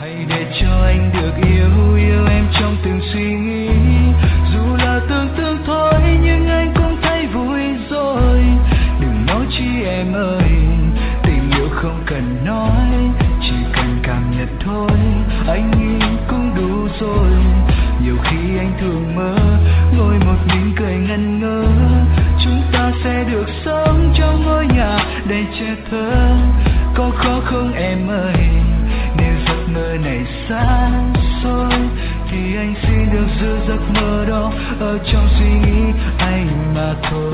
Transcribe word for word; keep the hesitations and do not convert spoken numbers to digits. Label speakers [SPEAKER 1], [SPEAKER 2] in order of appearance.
[SPEAKER 1] Hãy để cho anh được yêu, yêu em trong từng suy nghĩ. Dù là tưởng tượng thôi nhưng anh cũng thấy vui rồi. Đừng nói chi em ơi, tình yêu không cần nói, chỉ cần cảm nhận thôi. Anh nghĩ cũng đủ rồi. Nhiều khi anh thường mơ, ngồi một mình cười ngẩn ngơ. Chúng ta sẽ được sống trong ngôi nhà đầy trẻ thơ. Có khó không em ơi, nếu giấc mơ này xa xôi thì anh xin được giữ giấc mơ đó ở trong suy nghĩ anh mà thôi.